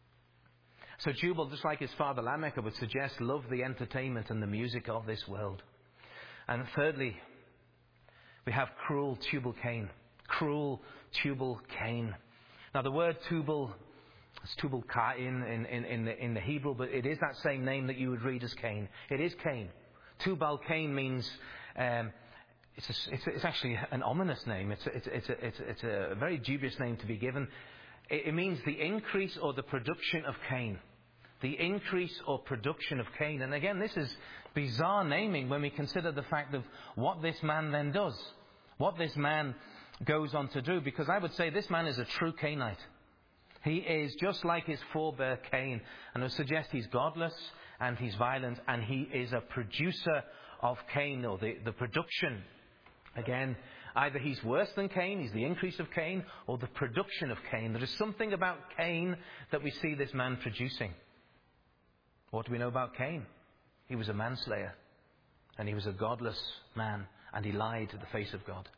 So Jubal, just like his father Lamech, I would suggest, love the entertainment and the music of this world. And thirdly, we have cruel Tubal-Cain. Cruel Tubal-Cain. Now the word Tubal, it's Tubal-Cain in, in, in, the, in the Hebrew, but it is that same name that you would read as Cain. It is Cain. Tubal-Cain means, um, it's, a, it's, a, it's actually an ominous name. It's a, it's, a, it's, a, it's, a, it's a very dubious name to be given. It, it means the increase or the production of Cain. The increase or production of Cain. And again, this is bizarre naming when we consider the fact of what this man then does. What this man goes on to do. Because I would say this man is a true Cainite. He is just like his forebear Cain. And I would suggest he's godless and he's violent and he is a producer of Cain, or the, the production. Again, either he's worse than Cain, he's the increase of Cain, or the production of Cain. There is something about Cain that we see this man producing. What do we know about Cain? He was a manslayer. And he was a godless man. And he lied to the face of God.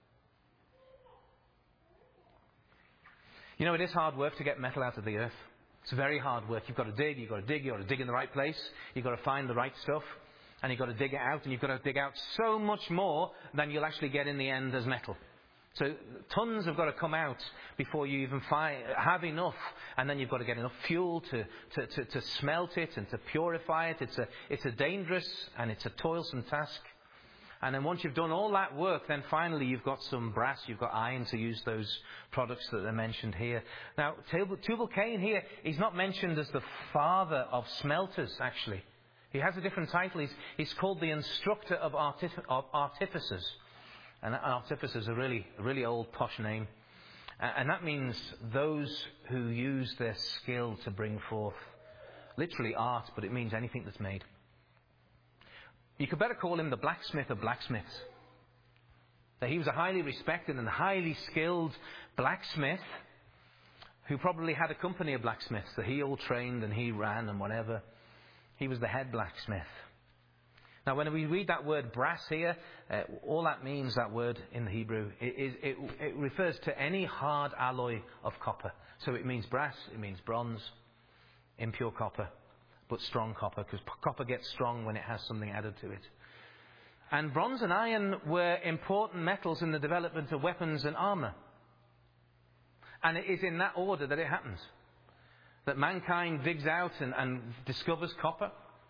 You know, it is hard work to get metal out of the earth. It's very hard work. You've got to dig, you've got to dig, you've got to dig in the right place. You've got to find the right stuff. And you've got to dig it out. And you've got to dig out so much more than you'll actually get in the end as metal. So tons have got to come out before you even find, have enough. And then you've got to get enough fuel to, to, to, to smelt it and to purify it. It's a, it's a dangerous and it's a toilsome task. And then once you've done all that work, then finally you've got some brass, you've got iron to use those products that are mentioned here. Now, Tubal-Cain here, he's not mentioned as the father of smelters, actually. He has a different title. He's, he's called the instructor of, artif- of artificers. And artificers is a really, really old, posh name. And that means those who use their skill to bring forth literally art, but it means anything that's made. You could better call him the blacksmith of blacksmiths. That he was a highly respected and highly skilled blacksmith who probably had a company of blacksmiths that he all trained and he ran and whatever. He was the head blacksmith. Now, when we read that word brass here, uh, all that means, that word in the Hebrew, it, it, it refers to any hard alloy of copper. So it means brass, it means bronze, impure copper, but strong copper, because copper gets strong when it has something added to it. And bronze and iron were important metals in the development of weapons and armour. And it is in that order that it happens. That mankind digs out and, and discovers copper.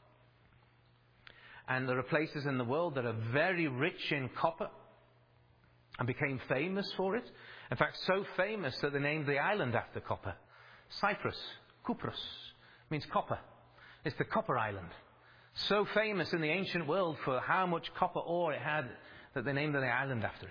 And there are places in the world that are very rich in copper and became famous for it. In fact, so famous that they named the island after copper. Cyprus, Kupros, means copper. It's the copper island. So famous in the ancient world for how much copper ore it had that they named the island after it.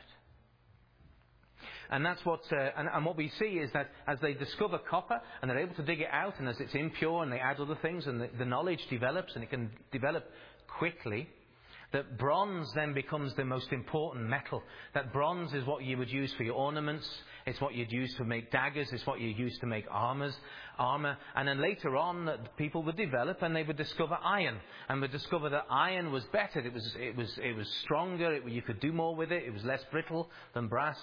And that's what, uh, and, and what we see is that as they discover copper and they're able to dig it out, and as it's impure and they add other things and the, the knowledge develops and it can develop quickly, that bronze then becomes the most important metal. That bronze is what you would use for your ornaments. It's what you'd use to make daggers. It's what you use to make armors, armor. And then later on, people would develop and they would discover iron, and would discover that iron was better. It was, it was, it was stronger. It, you could do more with it. It was less brittle than brass.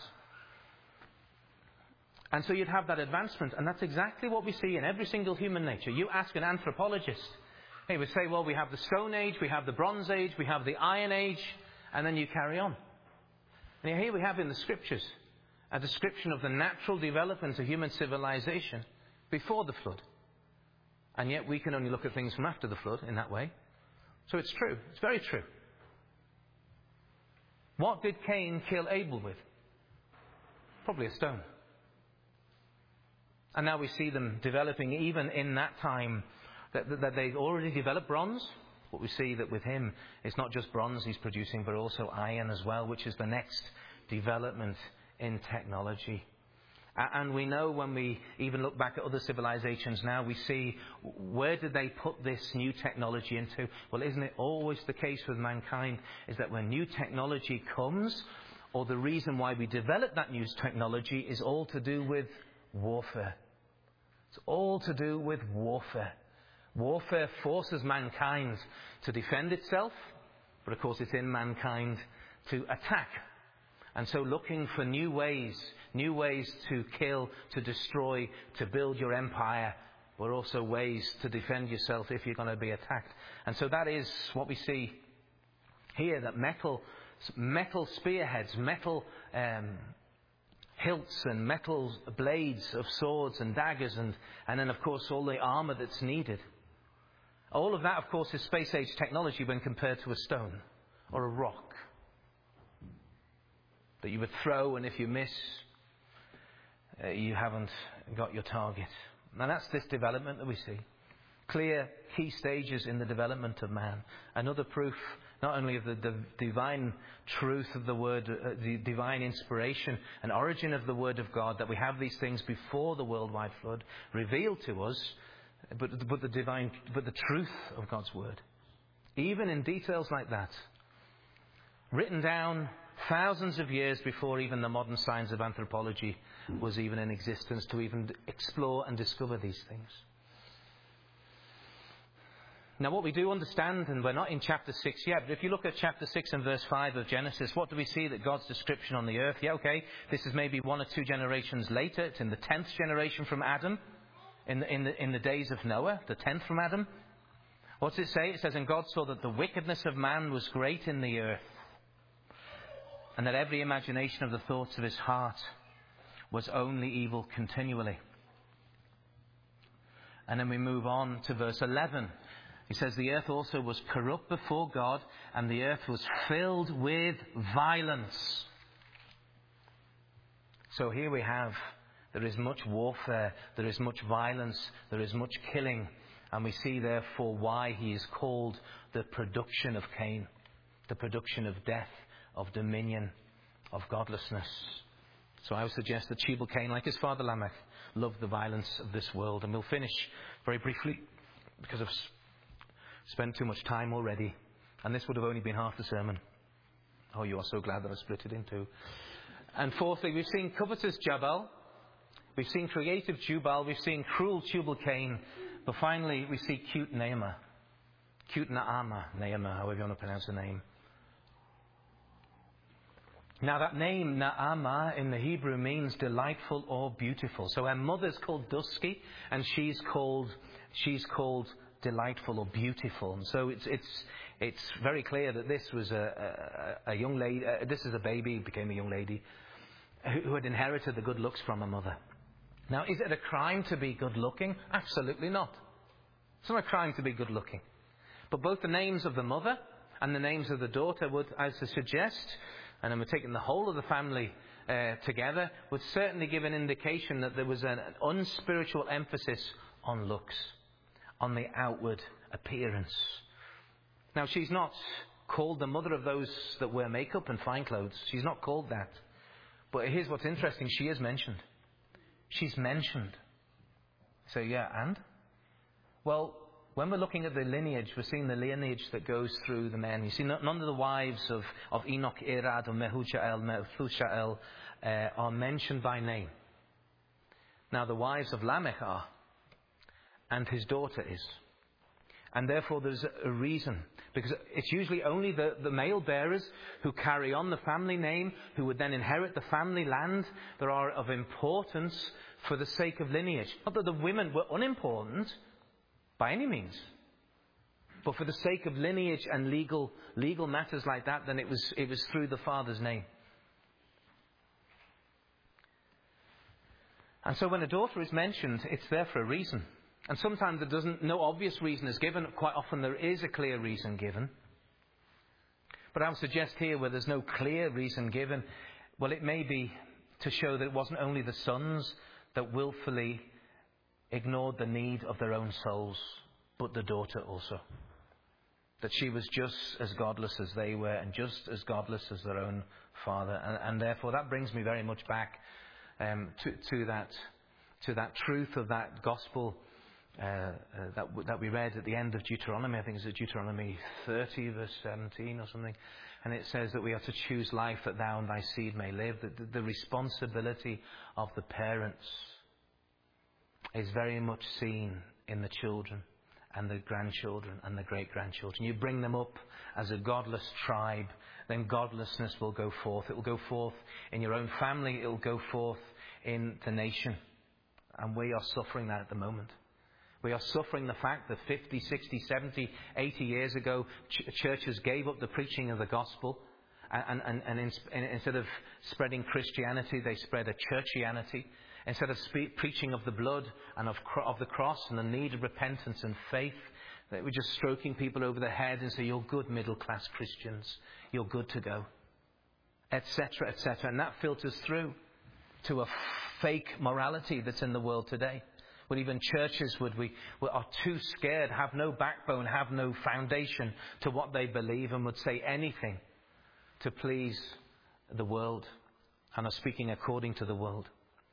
And so you'd have that advancement. And that's exactly what we see in every single human nature. You ask an anthropologist, he would say, well, we have the Stone Age, we have the Bronze Age, we have the Iron Age, and then you carry on. And here we have in the Scriptures a description of the natural development of human civilization before the flood. And yet we can only look at things from after the flood in that way. So it's true. It's very true. What did Cain kill Abel with? Probably a stone. And now we see them developing even in that time that, that, that they've already developed bronze. What we see that with him, it's not just bronze he's producing, but also iron as well, which is the next development in technology. And we know when we even look back at other civilizations now, we see where did they put this new technology into? Well, isn't it always the case with mankind, is that when new technology comes, or the reason why we develop that new technology is all to do with warfare. It's all to do with warfare. Warfare forces mankind to defend itself, but of course it's in mankind to attack. And so looking for new ways, new ways to kill, to destroy, to build your empire, but also ways to defend yourself if you're going to be attacked. And so that is what we see here, that metal, metal spearheads, metal um, hilts and metal blades of swords and daggers, and, and then of course all the armour that's needed. All of that, of course, is space-age technology when compared to a stone or a rock that you would throw, and if you miss, uh, you haven't got your target. And that's this development that we see. Clear key stages in the development of man. Another proof, not only of the, the divine truth of the Word, uh, the divine inspiration and origin of the Word of God, that we have these things before the worldwide flood revealed to us, but, but the divine, but the truth of God's Word, even in details like that, written down thousands of years before even the modern science of anthropology was even in existence, to even explore and discover these things. Now, what we do understand, and we're not in chapter six yet, but if you look at chapter six and verse five of Genesis, what do we see? That God's description on the earth, yeah, okay, this is maybe one or two generations later. It's in the tenth generation from Adam, in the, in the, in the days of Noah, the tenth from Adam. What's it say? It says, and God saw that the wickedness of man was great in the earth, and that every imagination of the thoughts of his heart was only evil continually. And then we move on to verse eleven. He says, the earth also was corrupt before God, and the earth was filled with violence. So here we have, there is much warfare, there is much violence, there is much killing. And we see therefore why he is called the production of Cain, the production of death, of dominion, of godlessness. So I would suggest that Tubal-Cain, like his father Lamech, loved the violence of this world. And we'll finish very briefly, because I've spent too much time already. And this would have only been half the sermon. Oh, you are so glad that I split it in two. And fourthly, we've seen covetous Jabal. We've seen creative Jubal. We've seen cruel Tubal-Cain. But finally, we see cute Naamah. Cute Naamah. Naamah, however you want to pronounce the name. Now that name, Naamah, in the Hebrew means delightful or beautiful. So her mother's called Dusky, and she's called she's called delightful or beautiful. And so it's it's it's very clear that this was a a, a young lady. Uh, this is a baby, became a young lady, who, who had inherited the good looks from her mother. Now, is it a crime to be good looking? Absolutely not. It's not a crime to be good looking. But both the names of the mother and the names of the daughter would, as I suggest, and I'm taking the whole of the family uh, together, would certainly give an indication that there was an, an unspiritual emphasis on looks, on the outward appearance. Now, she's not called the mother of those that wear makeup and fine clothes. She's not called that. But here's what's interesting. She is mentioned. She's mentioned. So, yeah, and? Well, when we're looking at the lineage, we're seeing the lineage that goes through the men. You see, none of the wives of, of Enoch, Irad, or Mehujael, Methushael uh, are mentioned by name. Now, the wives of Lamech are, and his daughter is. And therefore, there's a reason. Because it's usually only the, the male bearers who carry on the family name, who would then inherit the family land, that are of importance for the sake of lineage. Not that the women were unimportant, by any means. But for the sake of lineage and legal legal matters like that, then it was it was through the father's name. And so when a daughter is mentioned, it's there for a reason. And sometimes there doesn't, no obvious reason is given. Quite often there is a clear reason given. But I would suggest here where there's no clear reason given, well, it may be to show that it wasn't only the sons that willfully ignored the need of their own souls, but the daughter also. That she was just as godless as they were, and just as godless as their own father. And, and therefore that brings me very much back um, to, to that to that truth of that gospel uh, uh, that, that we read at the end of Deuteronomy. I think it's Deuteronomy thirty, verse seventeen or something. And it says that we are to choose life that thou and thy seed may live. The, the, the responsibility of the parents is very much seen in the children and the grandchildren and the great-grandchildren. You bring them up as a godless tribe, then godlessness will go forth. It will go forth in your own family. It will go forth in the nation. And we are suffering that at the moment. We are suffering the fact that fifty, sixty, seventy, eighty years ago, ch- churches gave up the preaching of the gospel. And, and, and in, in, instead of spreading Christianity, they spread a churchianity. Instead of spe- preaching of the blood and of, cro- of the cross and the need of repentance and faith, they were just stroking people over the head and say, you're good middle-class Christians. You're good to go. Etc., et cetera. And that filters through to a fake morality that's in the world today. When even churches would we are too scared, have no backbone, have no foundation to what they believe, and would say anything to please the world and are speaking according to the world.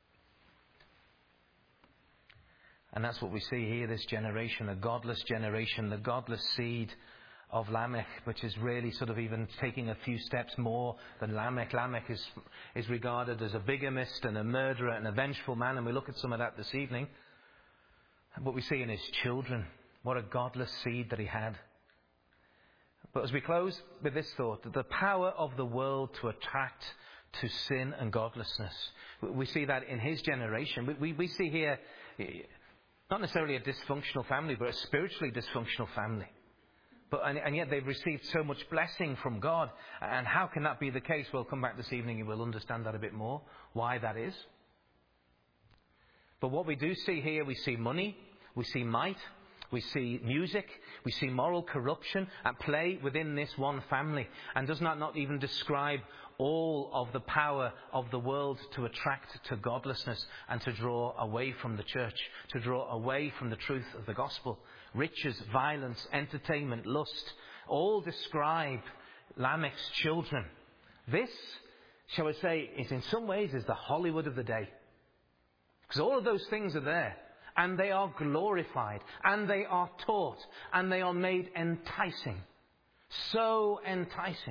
And that's what we see here, this generation, a godless generation, the godless seed of Lamech, which is really sort of even taking a few steps more than Lamech. Lamech is, is regarded as a bigamist and a murderer and a vengeful man, and we look at some of that this evening. And what we see in his children, what a godless seed that he had. But as we close with this thought, that the power of the world to attract to sin and godlessness, we see that in his generation. We, we, we see here not necessarily a dysfunctional family, but a spiritually dysfunctional family. But and, and yet they've received so much blessing from God. And how can that be the case? We'll come back this evening and we'll understand that a bit more, why that is. But what we do see here, we see money, we see might, We see music, we see moral corruption at play within this one family. And does that not even describe all of the power of the world to attract to godlessness and to draw away from the church, to draw away from the truth of the gospel? Riches, violence, entertainment, lust, all describe Lamech's children. This, shall we say, is in some ways is the Hollywood of the day. Because all of those things are there. And they are glorified, and they are taught, and they are made enticing. So enticing.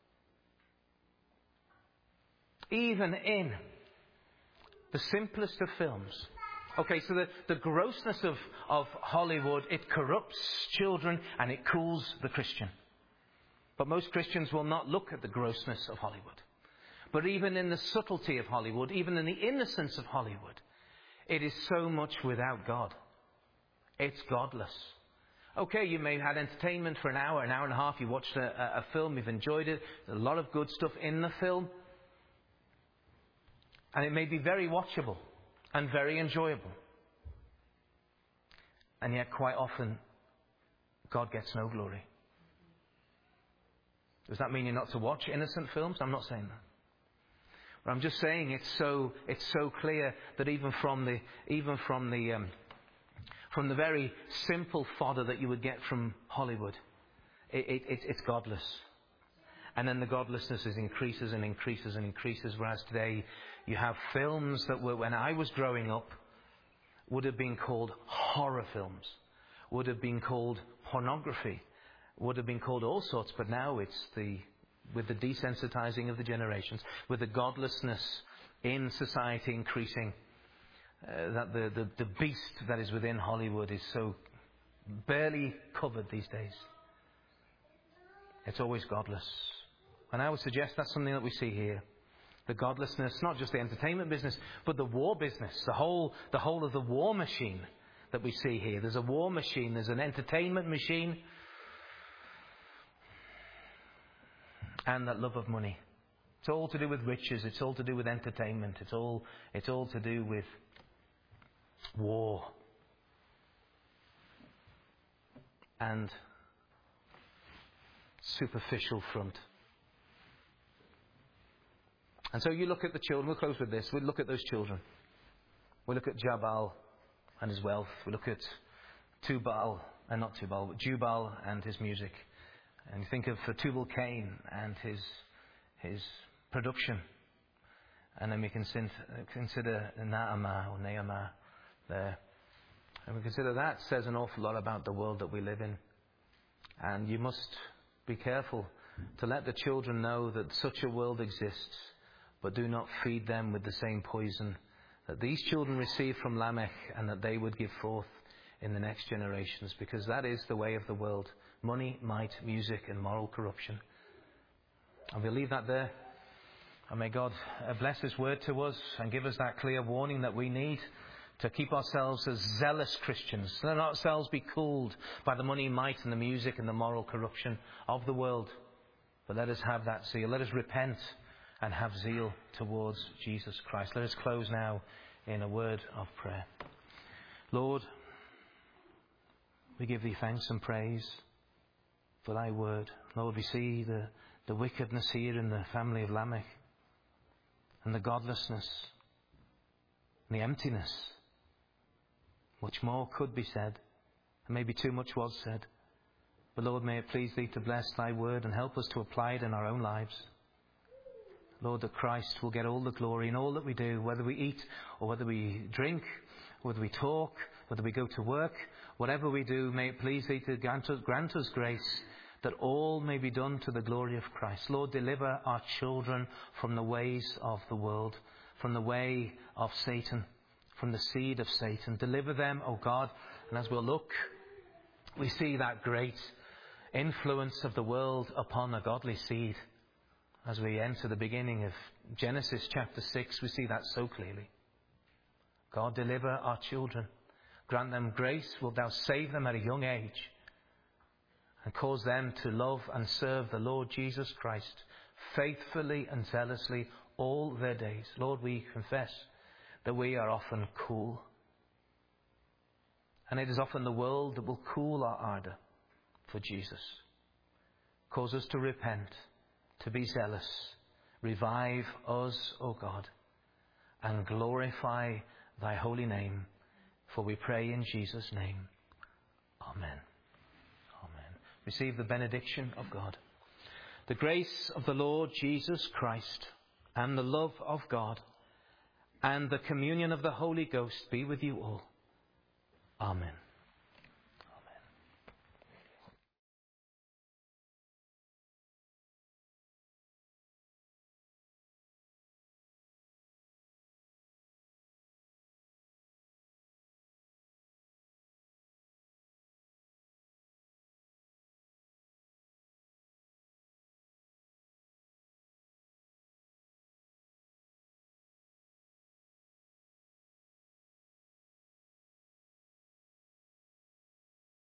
Even in the simplest of films. Okay, so the, the grossness of, of Hollywood, it corrupts children and it cools the Christian. But most Christians will not look at the grossness of Hollywood. But even in the subtlety of Hollywood, even in the innocence of Hollywood, it is so much without God. It's godless. Okay, you may have had entertainment for an hour, an hour and a half. You watched a, a film, you've enjoyed it. There's a lot of good stuff in the film. And it may be very watchable and very enjoyable. And yet quite often, God gets no glory. Does that mean you're not to watch innocent films? I'm not saying that. But I'm just saying it's so it's so clear that even from the even from the um, from the very simple fodder that you would get from Hollywood, it, it, it, it's godless. And then the godlessness is increases and increases and increases. Whereas today you have films that were, when I was growing up, would have been called horror films, would have been called pornography, would have been called all sorts. But now it's the with the desensitizing of the generations, with the godlessness in society increasing, uh, that the, the, the beast that is within Hollywood is so barely covered these days. It's always godless. And I would suggest that's something that we see here. The godlessness, not just the entertainment business, but the war business, the whole, the whole of the war machine that we see here. There's a war machine, there's an entertainment machine, and that love of money. It's all to do with riches. It's all to do with entertainment. It's all, it's all to do with war. And superficial front. And so you look at the children. We'll close with this. We'll look at those children. We'll look at Jabal and his wealth. We'll look at Tubal, and not Tubal, but Jubal and his music. And you think of Tubal-Cain and his his production. And then we can consider Naamah or Nehemiah there. And we consider that says an awful lot about the world that we live in. And you must be careful to let the children know that such a world exists, but do not feed them with the same poison that these children received from Lamech and that they would give forth in the next generations, because that is the way of the world. Money, might, music, and moral corruption. And we'll leave that there. And may God bless His word to us and give us that clear warning that we need to keep ourselves as zealous Christians. Let not ourselves be cooled by the money, might, and the music and the moral corruption of the world. But let us have that zeal. Let us repent and have zeal towards Jesus Christ. Let us close now in a word of prayer. Lord, we give Thee thanks and praise for Thy word. Lord, we see the, the wickedness here in the family of Lamech, and the godlessness, and the emptiness. Much more could be said, and maybe too much was said. But Lord, may it please Thee to bless Thy word and help us to apply it in our own lives. Lord, that Christ will get all the glory in all that we do, whether we eat or whether we drink, whether we talk, whether we go to work, whatever we do, may it please Thee to grant us, grant us grace, that all may be done to the glory of Christ. Lord, deliver our children from the ways of the world, from the way of Satan, from the seed of Satan. Deliver them, O God. And as we'll look, we see that great influence of the world upon a godly seed. As we enter the beginning of Genesis chapter six, we see that so clearly. God, deliver our children. Grant them grace. Wilt Thou save them at a young age and cause them to love and serve the Lord Jesus Christ faithfully and zealously all their days. Lord, we confess that we are often cool And it is often the world that will cool our ardour for Jesus. Cause us to repent, to be zealous. Revive us, O God, and glorify thy holy name. For we pray in Jesus' name. Amen. Amen. Receive the benediction of God. The grace of the Lord Jesus Christ and the love of God and the communion of the Holy Ghost be with you all. Amen.